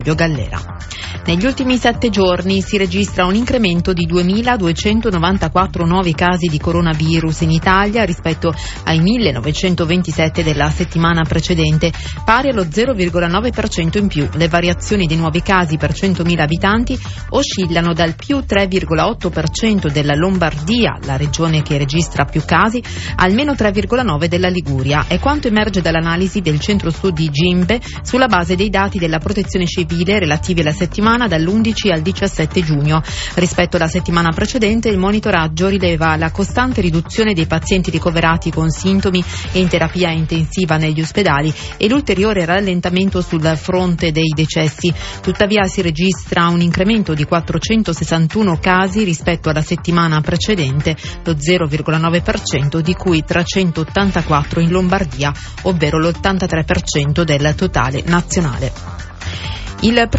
Gallera. Negli ultimi 7 giorni si registra un incremento di 2.294 nuovi casi di coronavirus in Italia rispetto ai 1.927 della settimana precedente, pari allo 0,9% in più. Le variazioni dei nuovi casi per 100.000 abitanti oscillano dal più 3,8% della Lombardia, la regione che registra più casi, al meno 3,9% della Liguria. È quanto emerge dall'analisi del centro studi Gimbe sulla base dei dati della Protezione Civile relativi alla settimana dall'11 al 17 giugno. Rispetto alla settimana precedente, il monitoraggio rileva la costante riduzione dei pazienti ricoverati con sintomi e in terapia intensiva negli ospedali e l'ulteriore rallentamento sul fronte dei decessi. Tuttavia si registra un incremento di 461 casi rispetto alla settimana precedente, lo 0,9%, di cui 384 in Lombardia, ovvero l'83% del totale nazionale. Il